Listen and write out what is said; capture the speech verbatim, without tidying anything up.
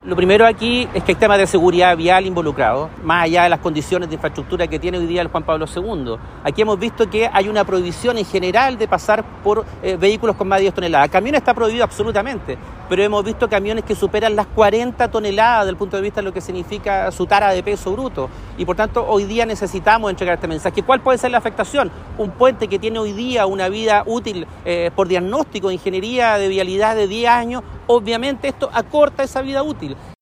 Lo primero aquí es que hay temas de seguridad vial involucrados, más allá de las condiciones de infraestructura que tiene hoy día el Juan Pablo segundo. Aquí hemos visto que hay una prohibición en general de pasar por eh, vehículos con más de diez toneladas. El camión está prohibido absolutamente, pero hemos visto camiones que superan las cuarenta toneladas desde el punto de vista de lo que significa su tara de peso bruto. Y por tanto, hoy día necesitamos entregar este mensaje. ¿Cuál puede ser la afectación? Un puente que tiene hoy día una vida útil eh, por diagnóstico de ingeniería de vialidad de diez años, obviamente esto acorta esa vida útil.